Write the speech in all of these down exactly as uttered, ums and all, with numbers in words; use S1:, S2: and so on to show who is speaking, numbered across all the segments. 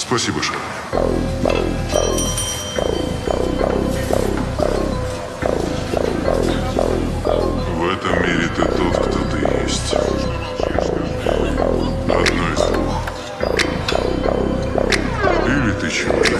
S1: Спасибо, Шар. В этом мире ты тот, кто ты есть. Одно из двух. Или ты человек,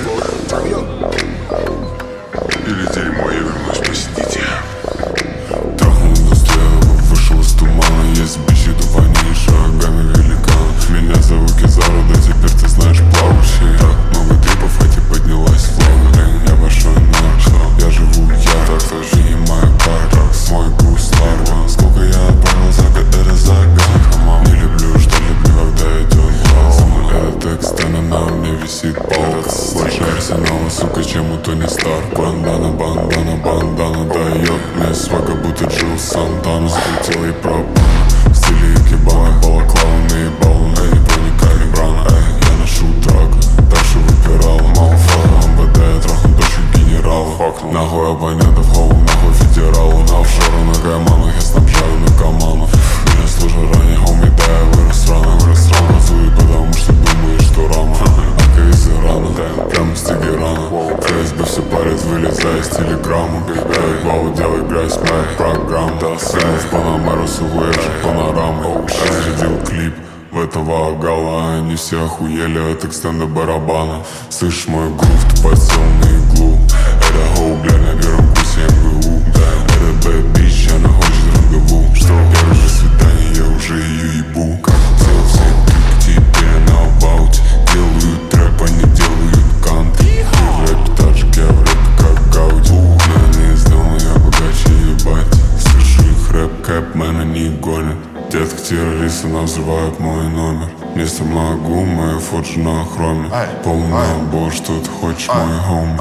S1: или дерьмо, я вернусь посетить тебя.
S2: Трахнул индустрию, вышел из тумана. Есть бичи, тупани, шагами великан. Меня зовут Кизару, да теперь ты знаешь плавающий. Так много трипов, а тебе поднялась флага. Я большой нож, я живу я. Так что жди моя пара, мой груз ларва. Сколько я отправил за год, это загадка. Не люблю, что люблю, когда идет глаз. Этот экстена на мне висит палка. Больше арсенала, сука, чем у Тони Старк. Бандана, бандана, бандана дает мне свага, будто Джилл Сантана. Слетел и пропал в стиле икебана. Балаклава наебал, эй, не проникали брана. Эй, я ношу драку, дальше выпирал. Малфа, МВД, я трахну дочь генерала. Нахуй абонентов, хоу, нахуй федералу. На офшору, на кайманах, я снабжаю наркоманов. Меня служил ранее, хоуми, да, я вырос рано. Вырос рано, зуи, потому что думаешь, что рано. Ака из Ирана, прямо с Тегерана. ФСБ все парит, вылезай из телеграммы. Эй, вау, делай грязь, моя программа. Сынов Панамеру, сувэжи, панорамы. Разрядил клип в этого гала. Они все охуели от экстенда барабана. Слышишь мой грув, ты подсел на иглу. Это хоу, бля, на первом курсе эм гэ у. Это бэд бич, она хочет рандеву. Первое свидание, я уже ее ебу. Как делал все трюки, теперь на абауте. Делают трэп, они делают кантри. Ты в рэпе тачек, я в рэпе как Гауди. На не сделано, я богаче, ебать. Слышу их рэп, кэпмен, они гонят. Детки террористы нам взрывают мой номер. Вместо могу, моя фоджи на хроме. Полный набор, что ты хочешь, мой хоми.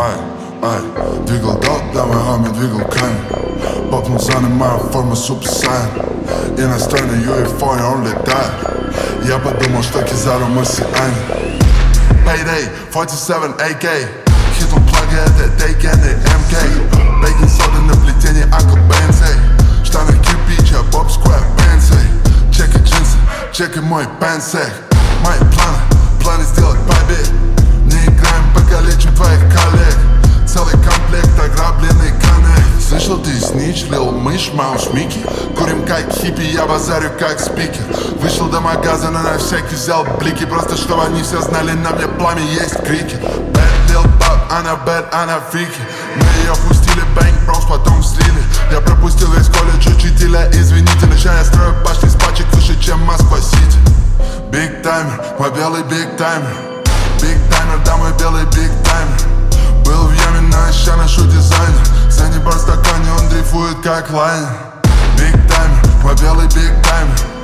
S3: Двигал дот, да мой хоми двигал камень. Попнул за ним моя форма Супер Сайен. Иностранный ю эф о, он летает. Я подумал, что Кизару марсианин. Payday, сорок семь эй кей. Хитом плаги, это дейкенный эм кей. Бейкинг сода на плетении Uncle Бензей. Штаны кирпича, Боб Сквер, Бензей. Чеки джинсы, чеки мой пенсей. Мои планы, планы сделать побед. Не играем, покалечим твоих коллег. Целый комплект ограбленный коннект. Слышал, ты снич, лил мышь, маус, Микки. Курим как хиппи, я базарю как спикер. Вышел до магазина, на всякий взял блики. Просто чтобы они все знали, на мне пламя есть крики. Bad lil pop, она bad, она фрики. Мы ее пустили, бэнк, бронс, потом слили. Я пропустил весь колледж учителя, извините. Но ща я строю башни с пачек выше, чем Москва-Сити. Биг таймер, мой белый биг таймер. Биг таймер, да мой белый биг таймер. Был в яме, но ща ношу дизайнер. Санни бар в стакане, он дрейфует как лайнер. Биг таймер, мой белый биг таймер.